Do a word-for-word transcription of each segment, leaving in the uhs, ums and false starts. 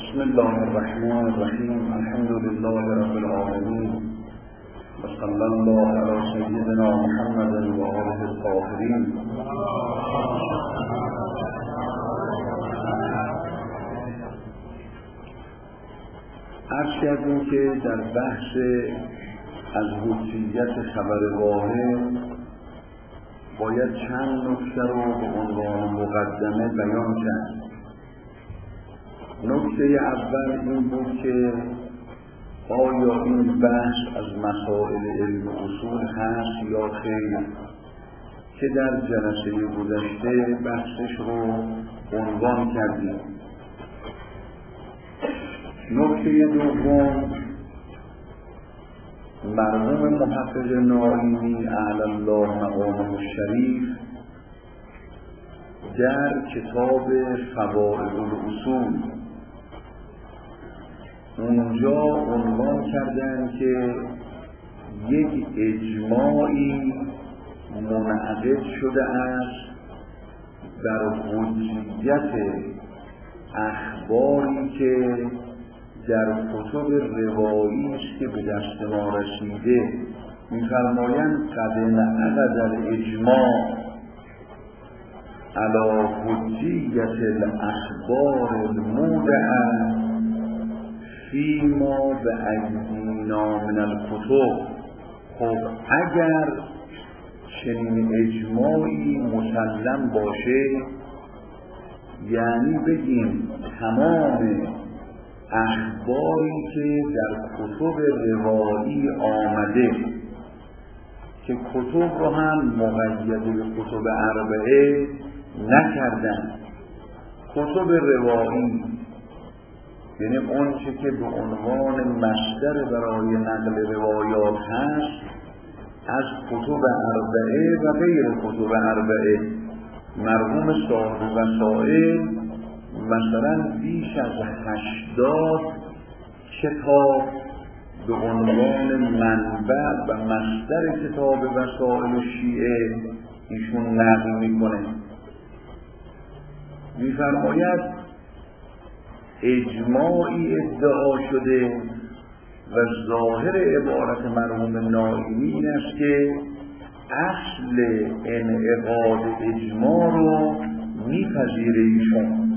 بسم الله الرحمن الرحیم. الحمد لله رب العالمین و صلی الله علی سیدنا محمد و آله الطاهرین. عرض کردیم که در بحث از حجیت خبر واحد باید چند نکته رو به عنوان مقدمه بیان کرد. نکته اول این بود که آیا این بحث از مسائل علم اصول هست یا خیر، که در جلسه گذشته بحثش رو عنوان کردیم. نکته دوم، مرحوم محقق نائینی اعلی الله مقامه الشریف در کتاب فوائد الاصول اونجا عنوان کردن که یک اجماعی منعقد شده است در حجیت اخباری که در کتب روایی است که به دست ما رسیده. می‌فرمایند قد انعقد الاجماع علی حجیت الاخبار المودعه فیما به ایدینا من الکتب. خب اگر چنین اجماعی مسلم باشه، یعنی بگیم تمام اخباری که در کتب روایی آمده، که کتب رو هم مقید به کتب اربعه نکردن، کتب روایی یعنی اون چه که به عنوان مصدر برای نقل روایات هست از کتب اربعه و غیر کتب اربعه. مرحوم صاحب وسائل مثلا بیش از هشتاد کتاب به عنوان منبع و مصدر کتاب وسائل شیعه ایشون نقل میکنه. میفرماید اجماعی ادعا شده و ظاهر عبارت مرحوم نائینی این است که اصل انعقاد اجماع رو میپذیره ایشون.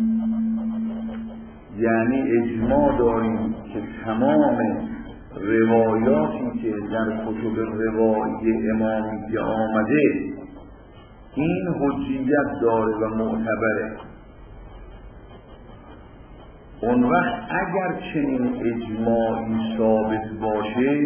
یعنی اجماع داریم که تمام روایاتی که در کتب روایی امامیه آمده این حجیت داره و معتبره. اون وقت اگر چنین اجماعی ثابت باشه،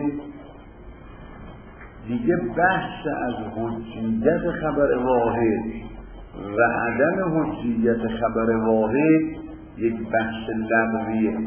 دیگه بحث از حجیت خبر واحد و عدم حجیت خبر واحد یک بحث لغویه.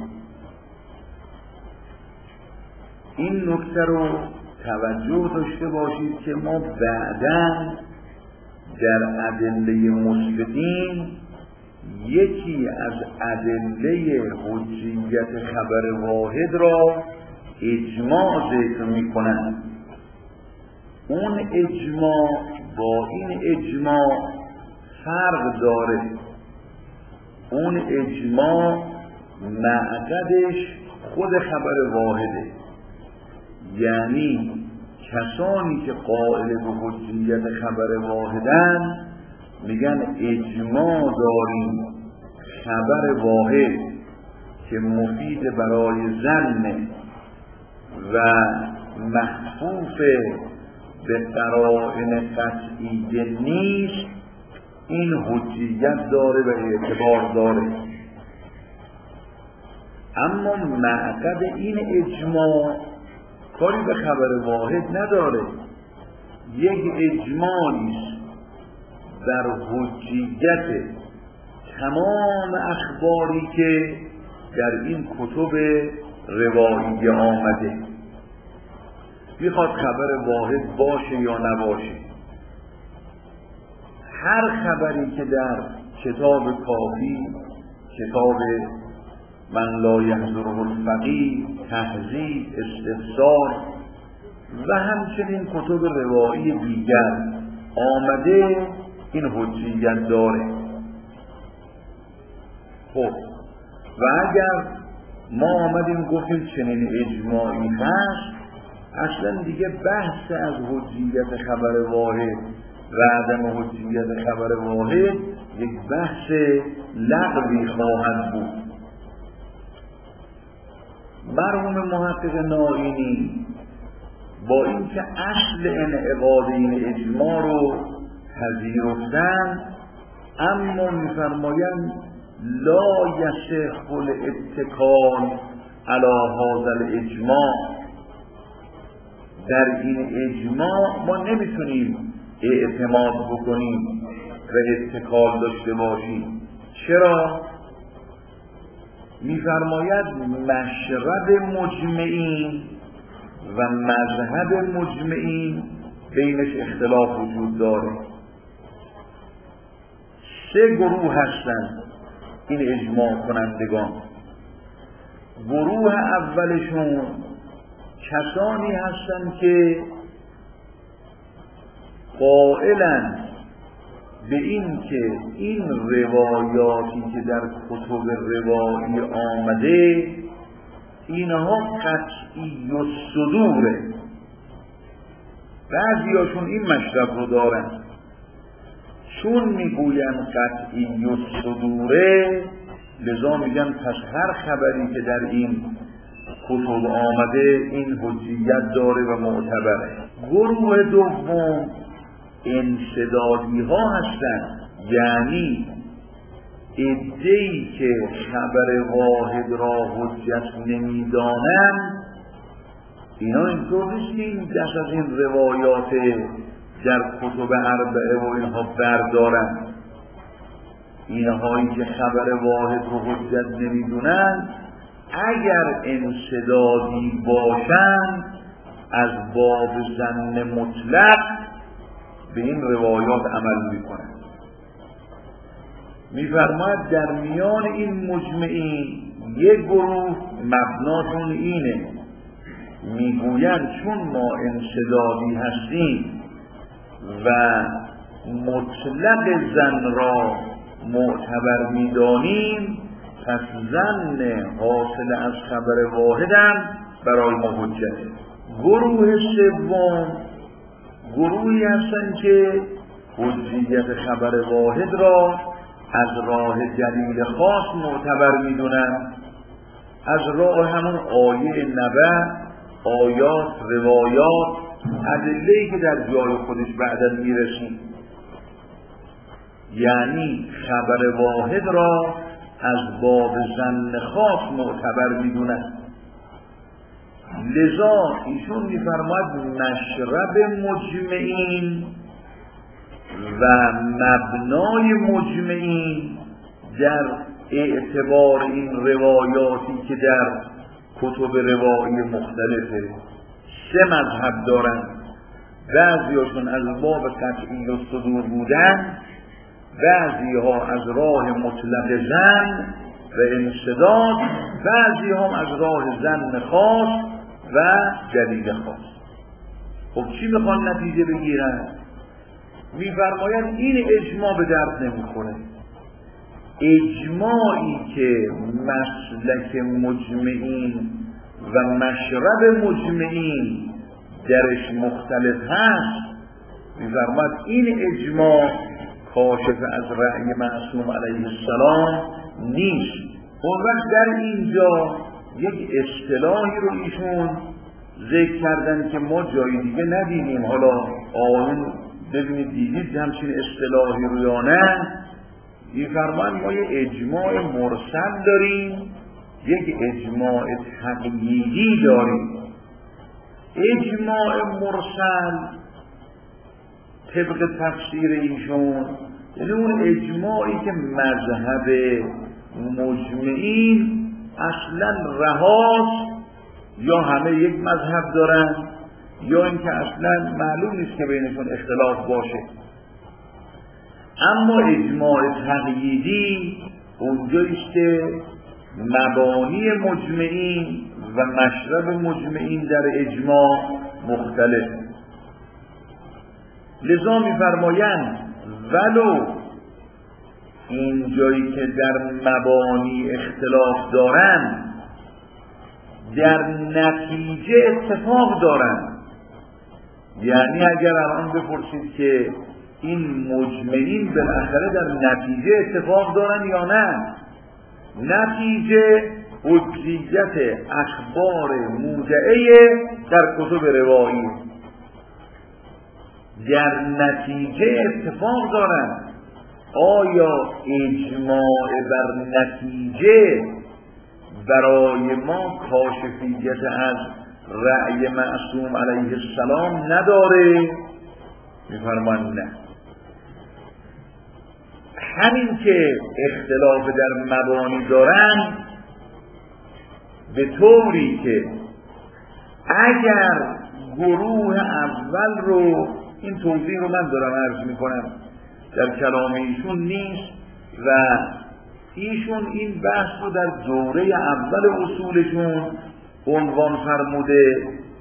این نکته رو توجه داشته باشید که ما بعداً در ادله مثبتین یکی از ادله حجیت خبر واحد را اجماع ذکر می‌کنند. اون اجماع با این اجماع فرق داره. اون اجماع معقدش خود خبر واحده، یعنی کسانی که قائل به حجیت خبر واحدن میگن اجماع داریم خبر واحد که مفید برای ظن و محفوظ به قرائن قطعی نیست، این حجیت داره و اعتبار داره. اما معقد این اجماع کاری به خبر واحد نداره. یک اجماعی است در حجیت تمام اخباری که در این کتب روایی آمده، میخواد خبر واحد باشه یا نباشه. هر خبری که در کتاب کافی، کتاب من لا یحضره الفقیه، تهذیب، استفسار و همچنین کتب روایی دیگر آمده، این حجیت داره. خب و اگر ما آمدیم گفتیم چنین اجماعی هست، اصلا دیگه بحث از حجیت خبر واحد و عدم حجیت خبر واحد یک بحث لغوی خواهد بود. مرحوم محقق نائینی با اینکه اصل انعقاد این اجماع رو پذیرفتن، اما می‌فرمایند لا یصح الاتکال علی هذا الاجماع، در این اجماع ما نمیتونیم اعتماد بکنیم و اتکال داشته باشیم. چرا؟ می‌فرماید مشرب مجمعین و مذهب مجمعین بینش اختلاف وجود داره. سه گروه هستند این اجماع کنندگان. گروه اولشون کسانی هستند که قائلند به این که این روایاتی که در کتب روایی آمده اینها قطعی الصدوره. بعضیاشون این مشرب رو دارن، چون میگوین قطعی الصدوره لذا میگن پس هر خبری که در این کتب آمده این حجیت داره و معتبره. گروه دوم انسدادی ها هستند، یعنی عده‌ای که خبر واحد را حجت نمیدانند. اینا اینطور نیست که این دست از این روایات در کتب اربعه و اینها بردارن. اینهایی که خبر واحد رو حجت نمیدونن اگر انسدادی باشند از باب ظن مطلق به این روایات عمل میکنن. میفرماید در میان این مجمعین یک گروه مبناشون اینه، میگویند چون ما انسدادی هستیم و مطلق زن را معتبر میدانیم، پس زن حاصل از خبر واحدم برای ما حجته. گروه سوم گروهی هستند که حجیت خبر واحد را از راه دلیل خاص معتبر میدونن، از راه همون آیه نبع، آیات، روایات، ادله‌ای که در جای خودش بعداً میرسید. یعنی خبر واحد را از باب ظن خاص معتبر میدونن. لذا ایشون میفرماید مشرب مجمعین و مبنای مجمعین در اعتبار این روایاتی که در کتب روایی مختلفه سه مذهب دارن. بعضیاشون از باب قطعی الصدور بودن، بعضی ها از راه مطلق زن و انسداد، بعضی هم از راه زن خاص و دلیل خاص. خب چی میخوان نتیجه بگیرن؟ میفرمایند این اجماع به درد نمیخوره. اجماعی که مسلک مجمعین و مشرب مجمعین درش مختلف هست، میفرماید این اجماع کاشف از رأی معصوم علیه السلام نیست. اون وقت در اینجا یک اصطلاحی رو ایشون ذکر کردن که ما جای دیگه ندیدیم. حالا آن ببینید دیدید همچین اصطلاحی رو یا نه. می‌فرمایند ما یه اجماع مرسل داریم، یک اجماع تقییدی داریم. اجماع مرسل طبق تفسیر ایشون یعنی اون اجماعی که مذهب مجمعین اصلا رهاست، یا همه یک مذهب دارن یا اینکه اصلا معلوم نیست که بینشون اختلاف باشه. اما اجماع تقییدی اونجاییست که مبانی مجمعین و مشرب مجمعین در اجماع مختلف. لذا می‌فرمایند ولو این جایی که در مبانی اختلاف دارند در نتیجه اتفاق دارند. یعنی اگر الان بپرسید که این مجمعین بالاخره در نتیجه اتفاق دارن یا نه، نتیجه حجیت اخبار مودعه در کتب روایی در نتیجه اتفاق دارن. آیا اجماع بر نتیجه برای ما کاشفیت از رأی معصوم علیه السلام نداره؟ میفرمان نه. همین که اختلاف در مبانی دارن به طوری که اگر گروه اول رو، این توضیح رو من دارم عرض میکنم در کلام ایشون نیست و ایشون این بحث رو در دوره اول اصولشون عنوان فرموده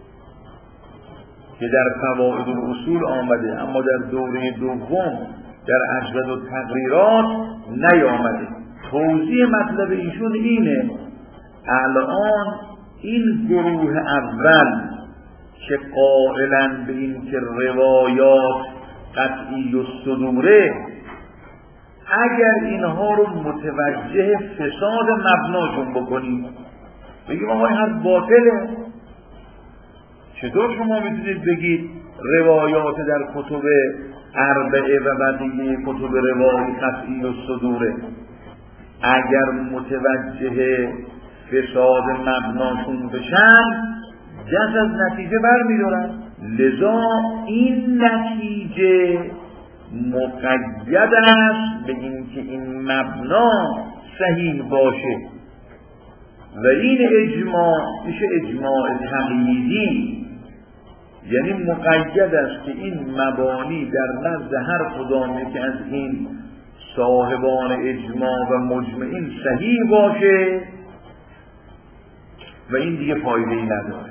که در فوائد الاصول آمده، اما در دوره دوم در اجزا و تقریرات نیامده. توضیح مطلب ایشون اینه الان این گروه اول که قائلن به این که روایات قطعی و صدوره، اگر اینها رو متوجه فساد مبناشون بکنیم، بگیم آقای حرف باطله، چطور شما میتونید بگید روایات در کتب اربعه و بقیه کتب روایی قطعی و صدوره؟ اگر متوجه فساد مبناشون بشن دست از نتیجه بر میدارن. لذا این نتیجه مقید است به اینکه این مبنا صحیح باشه و این اجماع میشه اجماع تقییدی، یعنی مقید است که این مبانی در نزد هر کدام که از این صاحبان اجماع و مجمعین صحیح باشه و این دیگه فایده‌ای نداره.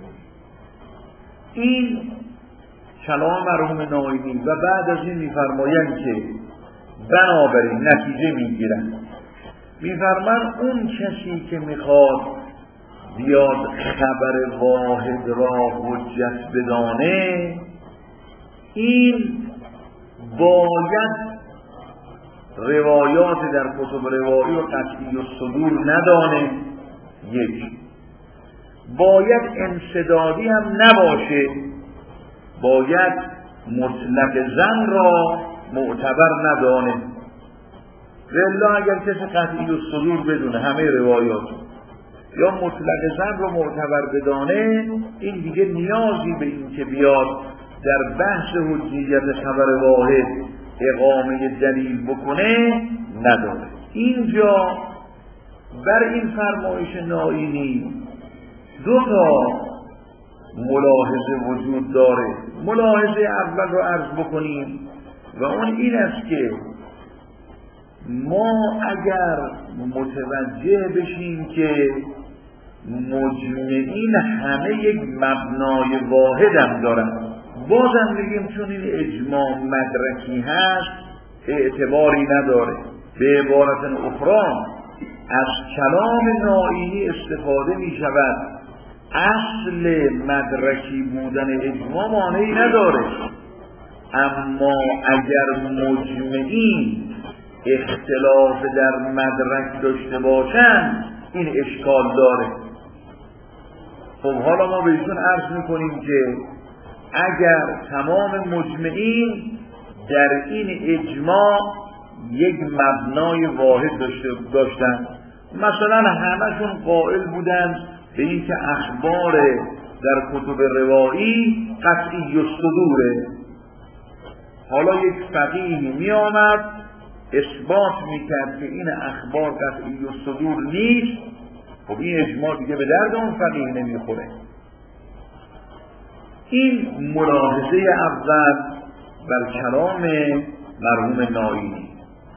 این کلام مرحوم ناینی و بعد از این میفرمایند که بنابراین نتیجه میگیرن، میفرمان اون کسی که میخواد بیاد خبر واحد را حجت بدانه، این باید روایات در کتب روایی و قطعی و صدور ندانه، یک باید انسدادی هم نباشه، باید مطلق زن را معتبر ندانه. والله اگر کسی قطعی و صدور بدونه همه روایات یا مطلق زن را معتبر بدانه، این دیگه نیازی به این که بیاد در بحث حجیت خبر واحد اقامه دلیل بکنه نداره. اینجا بر این فرمایش ناینی دو تا ملاحظه وجود داره. ملاحظه اول رو عرض بکنیم و اون این است که ما اگر متوجه بشیم که مجمعین همه یک مبنای واحد هم دارن، بازم بگیم چون این اجماع مدرکی هست اعتباری نداره. به عبارت اخرى از کلام ناینی استفاده می شود اصل مدرکی بودن اجماع مانعی نداره، اما اگر مجمعین اختلاف در مدرک داشته باشند این اشکال داره. خب حالا ما بهشون عرض میکنیم که اگر تمام مجمعین در این اجماع یک مبنای واحد داشته داشتن، مثلا همشون قائل بودند به این که اخبار در کتب روایی قطعی و صدوره، حالا یک فقیهی می آمد اثبات میکرد که این اخبار قطعی و صدور نیست، خب این اجماع دیگه به درد اون فقیه نمیخوره. این ملاحظه اول بر کلام مرحوم ناینی.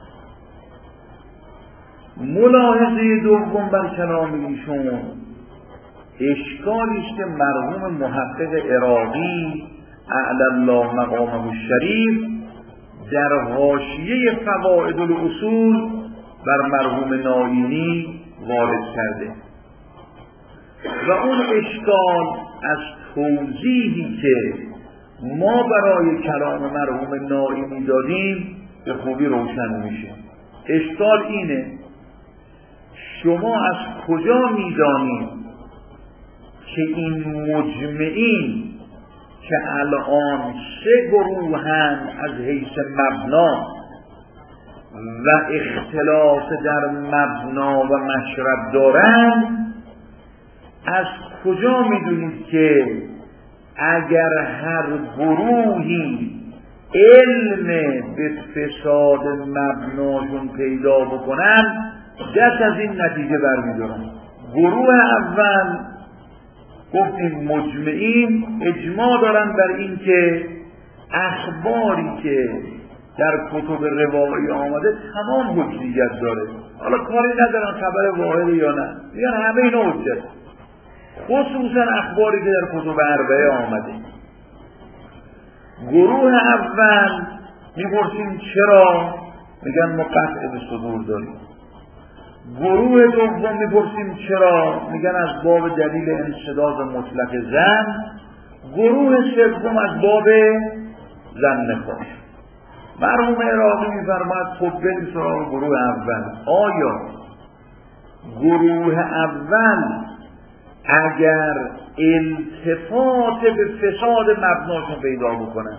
ملاحظه دوم بر کلام ایشون اشکالی است که مرحوم محقق عراقی اعلی الله مقامه الشریف در حاشیه فوائد الاصول بر مرحوم ناینی وارد کرده. و اون اشکال از توضیحی که ما برای کلام مرحوم نائینی دادیم به خوبی روشن میشه. اشکال اینه شما از کجا میدانید که این مجمعین که الان سه گروهن از حیث مبنا و اختلاف در مبنا و مشرب دارند، از کجا میدونید که اگر هر گروهی علم به فساد مبناشون پیدا بکنن دست از این نتیجه برمیدارن؟ گروه اول گفتیم مجمعین اجماع دارن بر این که اخباری که در کتب روایی آمده تمام حجیت داره، حالا کاری ندارن خبر واحد یا نه، میگن همه اینا حجت، خصوصا اخباری که در کتب اربعه آمده. گروه اول میپرسیم چرا؟ میگن ما قطع به صدور داریم. گروه دوم میپرسیم چرا؟ میگن از باب دلیل انسداد مطلق زن. گروه سوم از باب ظن خاص. مرحوم عراقی میفرماید خب بریم سراغ گروه اول. آیا گروه اول اگر التفات به فساد مبناشون پیدا بکنن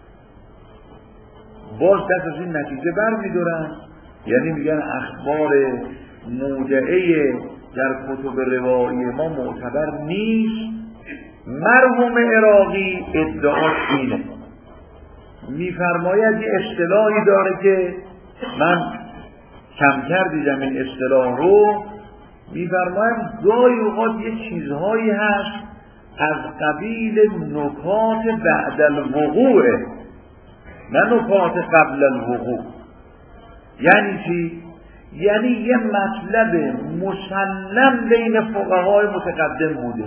باز دست از این نتیجه بر میدارن؟ یعنی میگن اخبار موجعه در کتب روایی ما معتبر نیست. مرحوم عراقی ادعاش اینه، میفرماید یه اصطلاحی داره که من کمتر دیدم این اصطلاح رو، میفرماید گاهی اوقات یه چیزهایی هست از قبیل نکات بعد الوقوع، نه نکات قبل الوقوع. یعنی چی؟ یعنی یه مطلب مسلم بین فقهای متقدم بوده،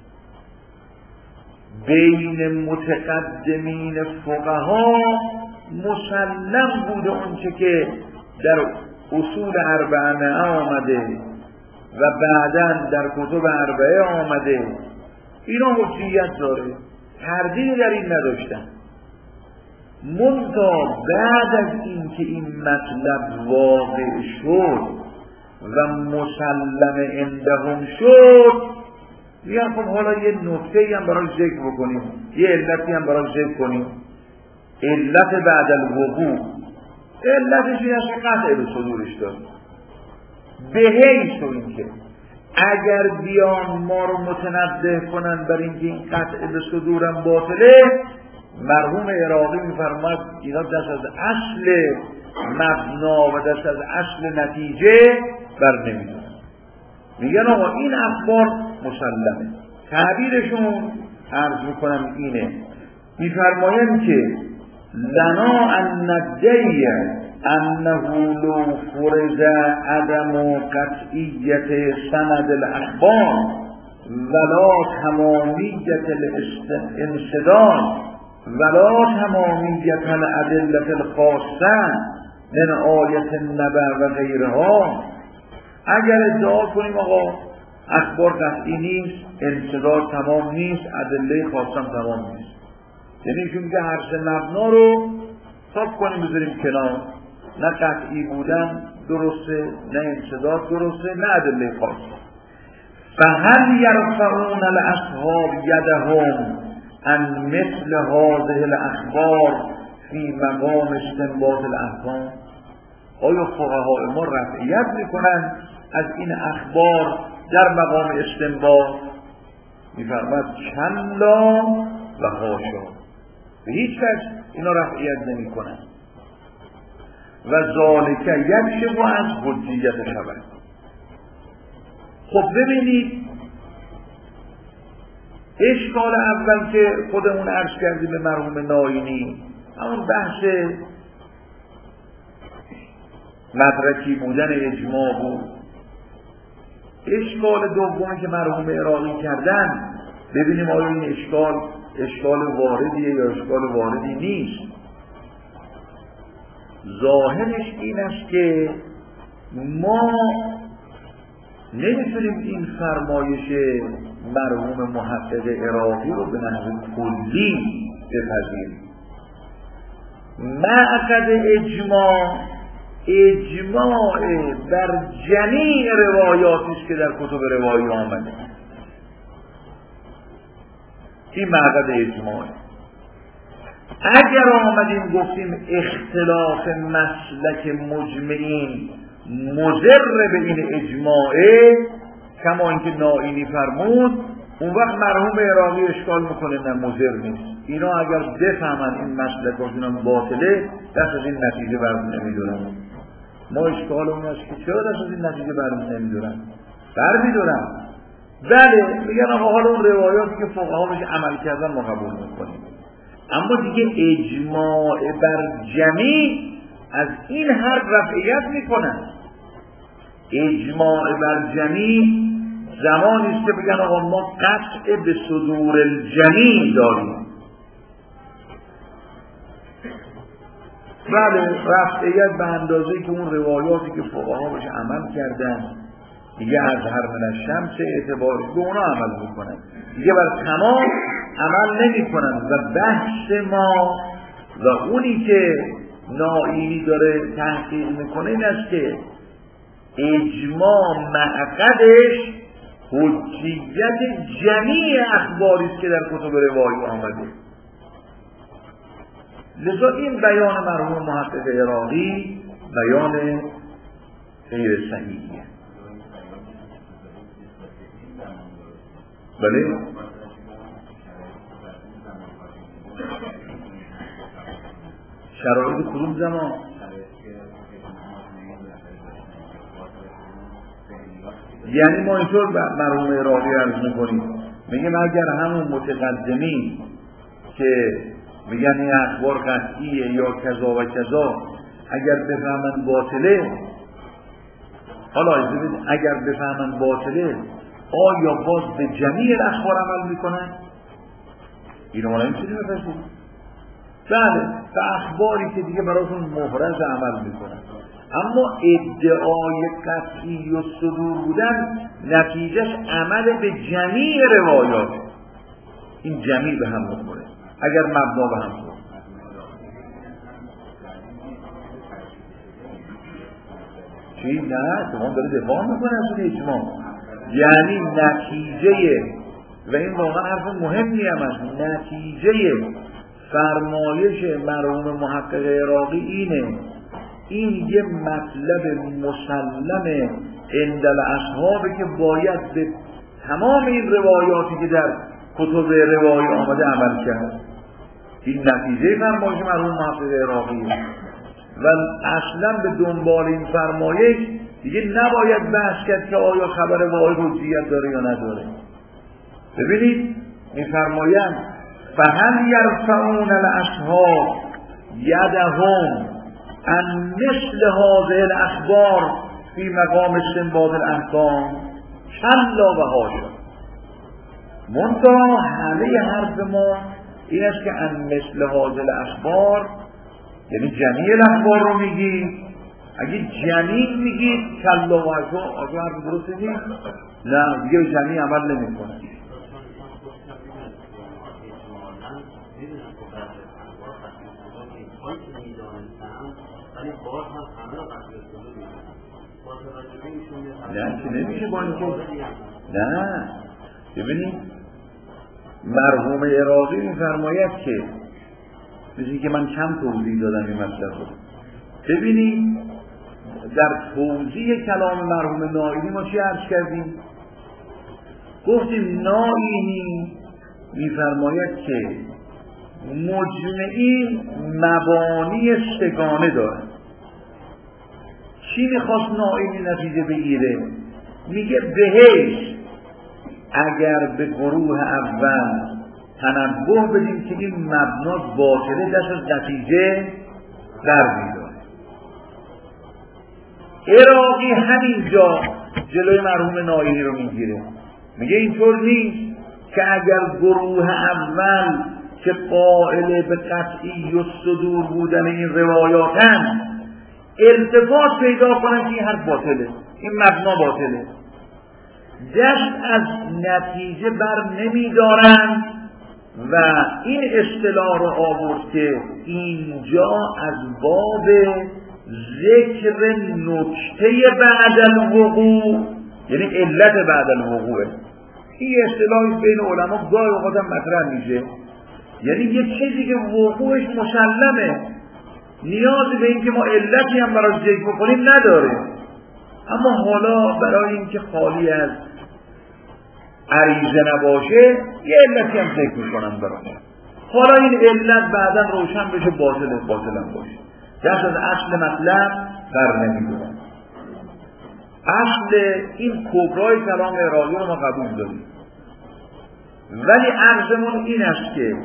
بین متقدمین فقها مسلم بوده اونچه که در اصول اربعه آمده و بعداً در کتب اربعه آمده، اینا حجیت داره، تردید در این نداشتن. منتها بعد از این که این مطلب واقع شد و مسلم عندهم شد، میگن خب حالا یه نکته‌ای هم برای ذکر بکنیم، یه علتی هم برای ذکر کنیم. علت بعد الوقوع، علتش این است که قطع به صدورش داره، به حیث این که اگر بیان ما رو متنبه کنن بر اینکه این قطع به صدورم باطله، مرحوم عراقی میفرماید اینا دست از اصل مبنا و دست از اصل نتیجه بر نمیدونن. میگن آقا این اخبار مسلمه. تعبیرشون عرض میکنم اینه، میفرمایند که لنا ان ندعی انه لو فرض عدم قطعیت سند الاخبار ولا تمامیت الانسداد ولا تمامیت الادله الخاصه من آیت النبأ و غیرها، اگر ادعا کنیم آقا اخبار قطعی نیست، انسداد تمام نیست، ادله خاصه تمام نیست، یعنی ایشون میگه هر سه مبنا رو صاف کنیم بذاریم کنار، نه قطعی بودن درسته، نه انسداد درسته، نه ادله خاصه. فهل یرفعون الاصحاب یدهم عن مثل هذه الاخبار فی مقام استنباط الاحکام؟ آیا فقهای ما رفعیت میکنن از این اخبار در مقام استنباط؟ میفرماید کلا و حاشا، به هیچ کس اینا رفعیت نمی کنن. و ذالک یکشف از حجیت خبر. خب ببینید اشکال اول که خودمون عرض کردیم به مرحوم نائینی، همون بحث مدرکی بودن اجماع بود. اشکال دومی که مرحوم عراقی کردن، ببینیم آیا این اشکال اشکال واردیه یا اشکال واردی نیست. ظاهرش این است که ما نمیتونیم این فرمایش مرحوم محقق عراقی رو به نحو کلی بپذیریم. معقد اجماع اجماع بر جمیع روایاتی است که در کتب روایی آمده. این معقد اجماع. اگر آمدیم گفتیم اختلاف مسلک مجمعین مضر به این اجماعه، کما اینکه نائینی فرمود، اون وقت مرحوم عراقی اشکال میکنه نه مضر نیست. اینا اگر بفهمن این مسلک اینا باطله، دست از این نتیجه برمون نمیدارن. ما اشکال اون است که چرا دست از این نتیجه برمون نمیدارن؟ برمیدارن. بله میگن آقا حالا اون روایاتی که فقها بهش عمل کردن ما قبول میکنیم، اما دیگه اجماع بر جمیع از این حرف رفعیت میکنن. اجماع بر جمیع زمانی است که بگن آقا ما قطع به صدور الجمیع داریم. بله رفعیت به اندازه‌ای که اون روایاتی که فقها بهش عمل کردن دیگه از هر من الشمس اعتبار به اونا عمل میکنن، دیگه بر تمام عمل نمی کنن. و بحث ما و اونی که نائینی داره تحقیق میکنه این است که اجماع معقدش حجیت جمیع اخباری است که در کتب روایی آمده. لذا این بیان مرحوم محقق عراقی بیان غیر صحیحیه. بله شرایط کدوم زمان؟ یعنی ما اینطور مرحوم عراقی عرض میکنیم، میگیم اگر همون متقدمین که میگن این اخبار قطعیه یا کذا و کذا اگر بفهمن باطله، حالا اگر بفهمن باطله آیا باز به جمیع اخبار عمل میکنن؟ اینو ما نمیتونیم بپذیریم. بله به اخباری که دیگه براتون محرز عمل میکنن، اما ادعای قطعی و صدور بودن نتیجهش عمل به جمیع روایات. این جمیع به هم میخوره اگر مبنا به هم خورد. چی؟ نه شما داره دفاع میکنه از اون اجماع. یعنی نتیجه، و این واقعا حرف مهمی هم است، نتیجه فرمایش مرحوم محقق عراقی اینه، این یه مطلب مسلم عند الاصحابه که باید به تمام این روایاتی که در کتب روایی آمده عمل کرد. این نتیجه فرمایش مرحوم محقق عراقیه و اصلا به دنبال این فرمایش دیگه نباید بحث کرد که آیا خبر واحد حجیت داره یا نداره. ببینید میفرمایند فهل یرفعون الاصحاب یدهم عن مثل هذه الاخبار فی مقام استنباط الاحکام کلا و حاشا. منتها همه حرف ما این است که عن مثل هذه الاخبار یعنی جمیع الاخبار رو میگی. اگه جمیع میگید کلا و حاشا آجا حرف درست نیست، نه دیگه به جمیع عمل نمی کنه. نه که نمیشه با اینکه نه. ببینید مرحوم عراقی میفرماید که مثل که من کم توضیح دادم این مسئله رو. ببینید در توضیح کلام مرحوم نائینی ما چی عرض کردیم؟ گفتیم نائینی میفرماید که مجمعین مبانی سگانه دارن. چی میخواست نائینی نتیجه بگیره؟ میگه بهش اگر به گروه اول تنبه بدیم که این مبنا باطله دست از نتیجه در میداره. عراقی همینجا جلوی مرحوم نائینی رو میگیره، میگه اینطور نیست که اگر گروه اول که قائل به قطعی و صدور بودن این روایاتن ارتباط پیدا کنن که این حرف باطله، این مبنا باطله. دست از نتیجه بر نمی دارند و این اصطلاح رو آورد که اینجا از باب ذکر نکته بعد الوقوع، یعنی علت بعد الوقوع. این اصطلاحی بین علما گاهی اوقات هم مطرح میشه، یعنی یه چیزی که وقوعش مسلمه، نیازی به این که ما علتی هم برای ذکر بکنیم نداره، اما حالا برای این که خالی از عریضه نباشه یه علتی هم ذکر میکنم برای حالا این علت بعدا روشن بشه باطل باطل هم باشه، دست از اصل مطلب بر نمیدونم. اصل این کبرای کلام ارائه رو ما قبول داریم، ولی عرضمون این است که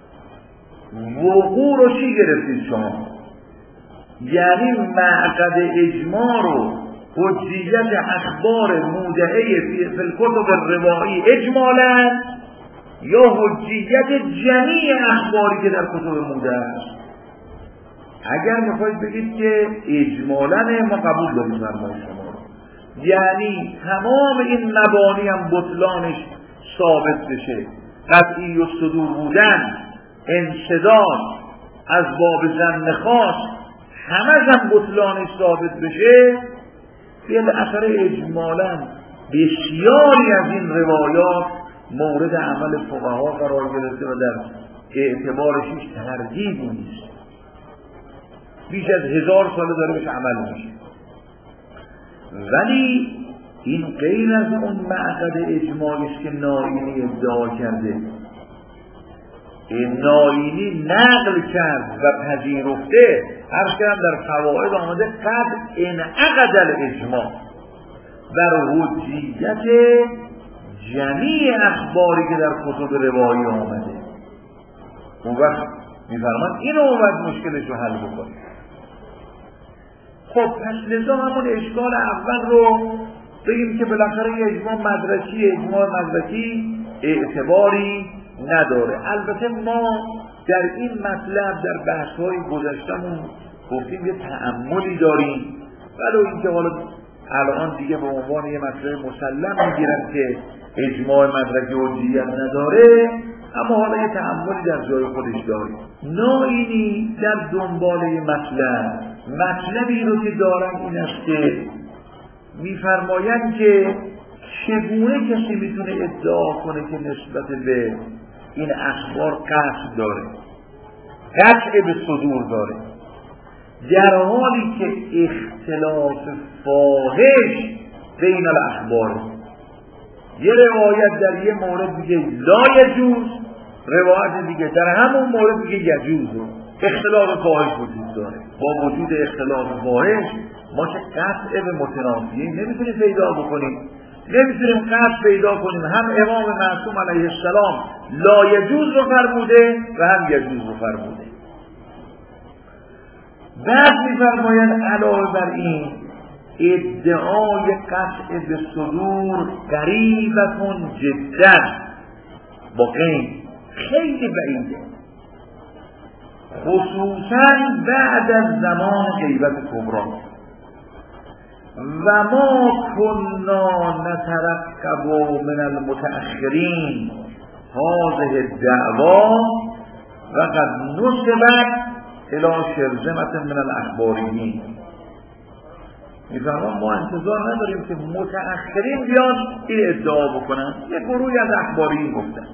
وقوع رو چی گرفتید شما؟ یعنی معقد اجماع رو، حجیت اخبار مودعه فی الکتب الروایی اجمالا، یا حجیت جمیع اخباری که در کتب مودعه است؟ اگر میخواید بگید که اجمالا ما قبول داریم فرمای شما، یعنی تمام این مبانی هم بطلانش ثابت بشه، قطعی و صدور بودن، انصداد، از باب ظن خاص، همه هم بطلانش ثابت بشه، بیل اثر اجمالا بسیاری از این روایات مورد عمل فقها قرار گرفته و در اعتبارش هیچ تردیدی نیست، بیش از هزار ساله داره بهش عمل میشه. ولی این غیر از اون معقد اجماعی است که نائینی ادعا کرده. این نائینی نقل کرد و پذیرفته، هر کردم در فواید آمده قد انعقد الاجماع بر حجیت جمیع اخباری که در کتب روایی آمده. اون وقت میفرمان اینو باید مشکلش رو حل بکنیم. خب پس لذا همون اشکال اول رو بگیم که بالاخره یه اجماع مدرکی اجماع مدرکی اعتباری نداره. البته ما در این مطلب در بحث‌های گذشتمون گفتیم یه تأملی داریم، ولی اینکه حالا الان دیگه به عنوان یه مطلب مسلم میگیرن که اجماع مدرکی حجیت نداره، اما حالا یه تأملی در جای خودش داریم. نائینی در دنبال یه مطلب مطلبی رو که دارن این است که میفرمایند که چگونه کسی میتونه ادعا کنه که نسبت به این اخبار قطع داره، قطع به صدور داره، در حالی که اختلاف فاحش بین الاخبار. یه روایت در یه مورد میگه لا یجوز، روایت دیگه در همون مورد میگه یجوز. اختلاف فاحش وجود داره. با وجود اختلاف فاحش ما که قطع به متنافیه نمیتونیم پیدا بکنیم، نمیتونیم قطع پیدا کنیم. هم امام معصوم علیه السلام لا یجوز رو فرموده و هم یجوز رو فرموده. بعد میفرمایند علاوه بر این ادعای قطع به صدور قریبتون جدا با قیم خیلی بعیده، خصوصا بعد از زمان غیبت کبرا. و ما کنا نترقب من المتأخرین هذه الدعوا و قد نسبت الى شرذمة من الاخبارین. میفرمان ما انتظار نداریم که متأخرین بیان این ادعا بکنن، یک گروهی از اخبارین گفتن.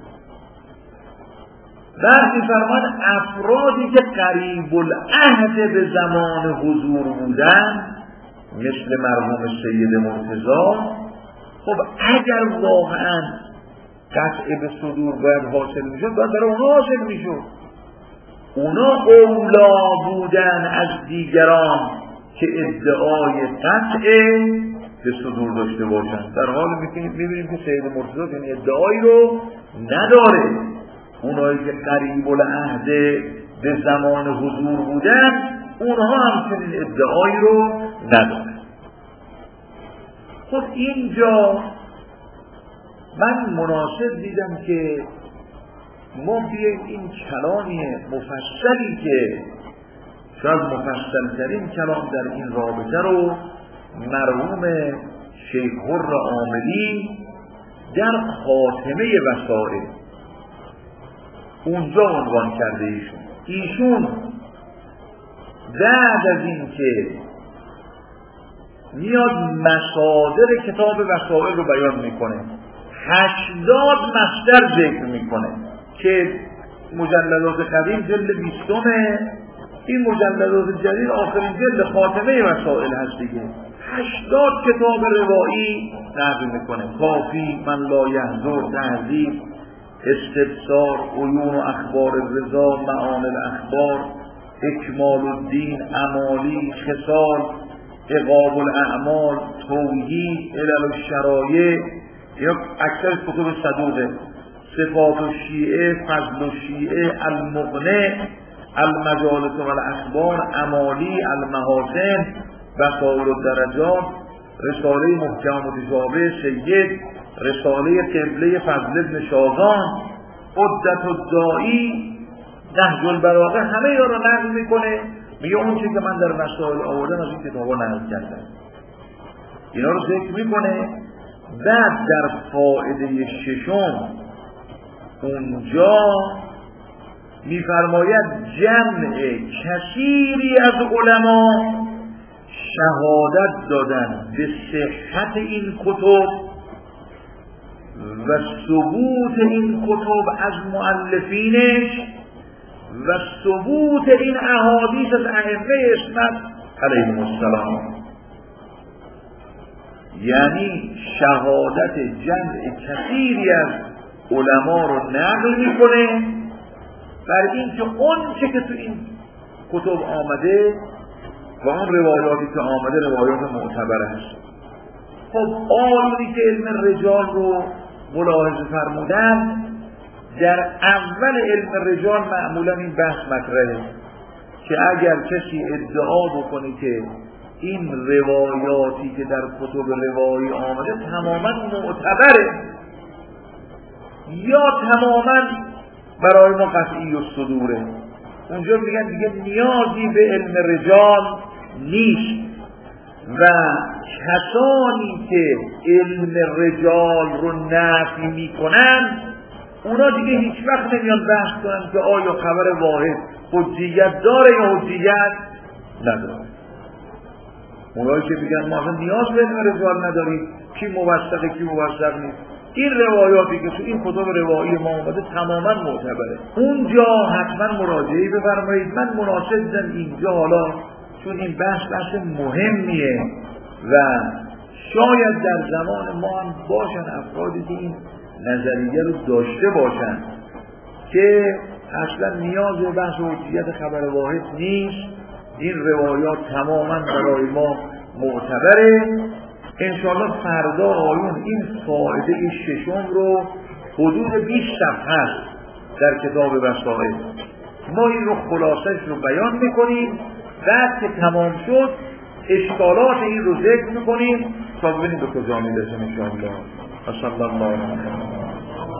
بعد میفرمان افرادی که قریب العهد به زمان حضور بودن مثل مرحوم سید مرتضی، خب اگر واقعا قطع به صدور باید حاصل میشد باید برای اونها حاصل میشد. اونا اولا بودن از دیگران که ادعای قطع به صدور داشته باشن، در حال میبینیم که سید مرتضی این ادعایی رو نداره. اونایی که قریب العهد به زمان حضور بودن اونها هم چنین ادعایی رو نداره. خب اینجا من مناسب دیدم که ما بیاییم این کلامی مفصلی که شاید مفصلترین کلام در این رابطه رو مرحوم شیخ حر عاملی در خاتمه وسائل اونجا عنوان کرده ایشون. ایشون بعد از این که میاد مصادر کتاب وسائل رو بیان میکنه، هشتاد مصدر ذکر میکنه که مجلدات قدیم جلد بیستمه، این مجلدات جدید آخرین جلد خاتمه وسائل هست دیگه. هشتاد کتاب روایی نقل میکنه: کافی، من لا یحضر، تهذیب، استبصار، عیون و اخبار الرضا، معانی الاخبار، اکمال الدین، امالی، خصال، عقاب الاعمال، توحید، علل الشرایع یا اکثر کتب صدوقه، صفات الشیعه، فضل الشیعه، المغنی، المجالس و الاخبار، امالی، المحاسن، وسائل الدرجات، رساله محکم متشابه سید، رساله قبله فضل بن شاذان، عدت الداعی، نهج البلاغه، همه یا رو نقل میکنه. میگه اون چیزی که من در مسائل آوردم از این کتابا نقل کردم، اینا رو ذکر میکنه. بعد در فائده ششم اونجا میفرماید جمع کثیری از علما شهادت دادن به صحت این کتب و ثبوت این کتب از مؤلفینش و ثبوت این احادیث از ائمه اسمت علیهم السلام. یعنی شهادت جمع کثیری از علما رو نقل میکنه بر این که اون چه که تو این کتب آمده و اون روایاتی که آمده روایات معتبر است. خب آیونی که علم رجال رو ملاحظه فرمودن، در اول علم رجال معمولا این بحث مطرحه که اگر کسی ادعا بکنه که این روایاتی که در کتب روایی آمده تماما معتبره یا تماما برای ما قطعی الصدوره، اونجا میگن دیگه نیازی به علم رجال نیست و کسانی که علم رجال رو نفی میکنن اونا دیگه هیچ وقت نمیان بحث کنن که آیا خبر واحد حجیت داره یا حجیت نداره. اونایی که میگن ما اصلا نیاز به علم رجال نداریم، کی موثقه کی موثق نیست، این روایاتی که تو این کتب روایی ما اومده تماما معتبره. اونجا حتما مراجعه بفرمایید. من مناسب دیدم اینجا، حالا چون این بحث بحث مهمیه و شاید در زمان ما هم باشن افرادی که این نظریه رو داشته باشن که اصلا نیاز به بحث حجیت خبر واحد نیست، این روایات تماما برای ما معتبره. انشاءالله فردا آیون این فائده ششم رو حدود بیست صفحه است در کتاب وسائل، ما این رو خلاصش رو بیان میکنیم، بعد که تمام شد اشکالات این رو ذکر میکنیم تا ببینیم به کجا میرسیم انشاءالله. صلی الله علیه و سلم.